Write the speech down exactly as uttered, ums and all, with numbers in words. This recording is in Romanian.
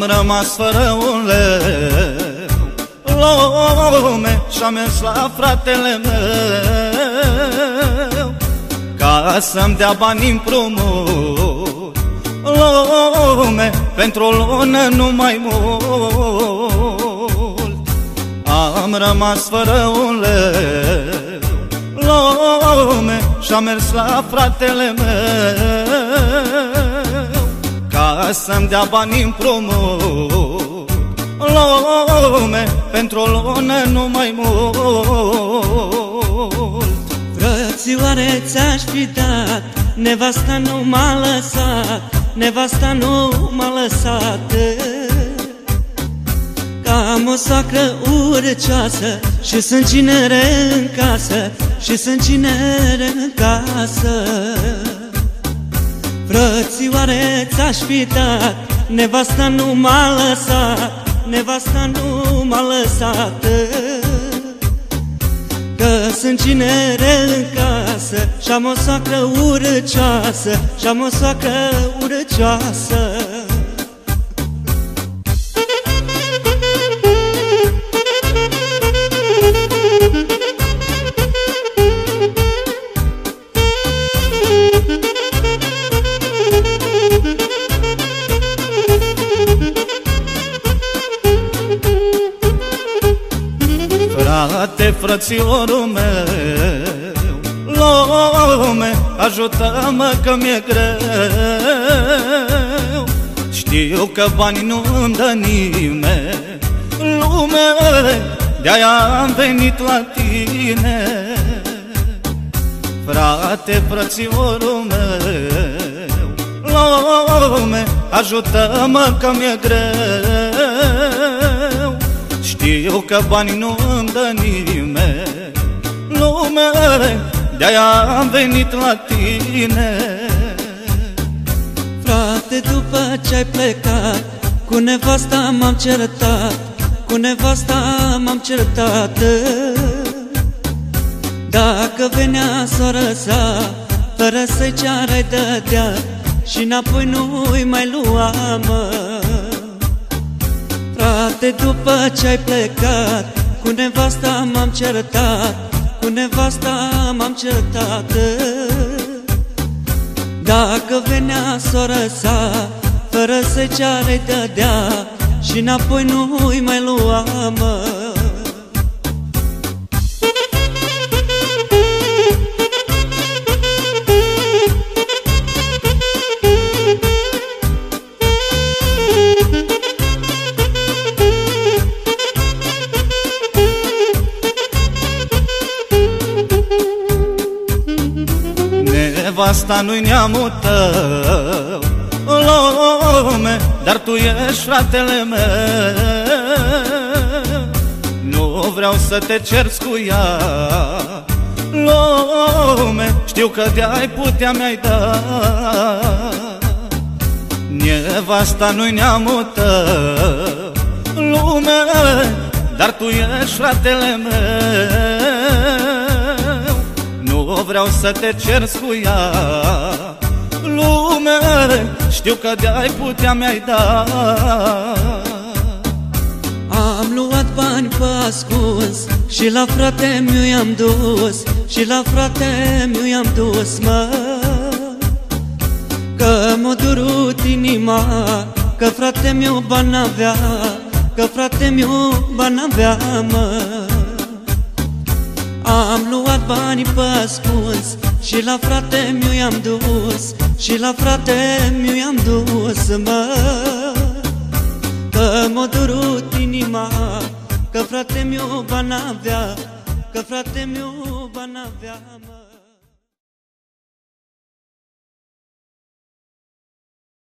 Am rămas fără un leu lume și-am mers la fratele meu ca să-mi dea bani împrumut. Lume, pentru o lună nu mai mult. Am rămas fără un leu lume și-am mers la fratele meu ca să-mi dea bani împrumut. Lume, pentru o lună nu mai mult. Frățioare, ți-aș fi dat, nevasta nu m-a lăsat, nevasta nu m-a lăsat. Că am o soacră urcioasă și sunt cinere în casă, și sunt cinere în casă. Frățioare, ți-aș fi dat, nevasta nu m-a lăsat, nevasta nu m-a lăsat. Că sunt cinere în casă și-am o soacră urcioasă, și-am o soacră urcioasă. Frate, frățiorul meu, lume, ajută-mă că mi-e greu. Știu că banii nu-mi dă nimeni, lume, de-aia am venit la tine. Frate, frățiorul meu, lume, ajută-mă că mi-e greu. Știu că banii nu-mi dă nimeni, lume, de-aia am venit la tine. Frate, după ce-ai plecat, cu nevasta m-am certat, cu nevasta m-am certat. Dacă venea sora sa, fără să-i ceară-i dădea, și înapoi nu-i mai lua, mă. Frate, după ce-ai plecat, cu nevasta m-am certat, cu nevasta m-am certat. Dacă venea sora sa, fără să-i ceară-i dădea, și înapoi nu-i mai lua, mă. Nevasta nu-i neamul tău, lume, dar tu ești fratele meu. Nu vreau să te cerți cu ea, lume, știu că de-ai putea mi-ai da. Nevasta nu-i neamul tău, lume, dar tu ești fratele meu. Nu vreau să te cerți cu ea, lume, știu că de-ai putea mi-ai da. Am luat bani pe ascuns și la frate-miu i-am dus, și la frate-miu i-am dus, mă. Că m-a durut inima, că frate-miu bani n-avea, că frate-miu bani n-avea, mă. Am luat banii pe ascuns și la frate-miu i-am dus, și la frate-miu i-am dus, mă. Că m-a durut inima, că frate-miu bani n-avea, că frate-miu bani n-avea, mă.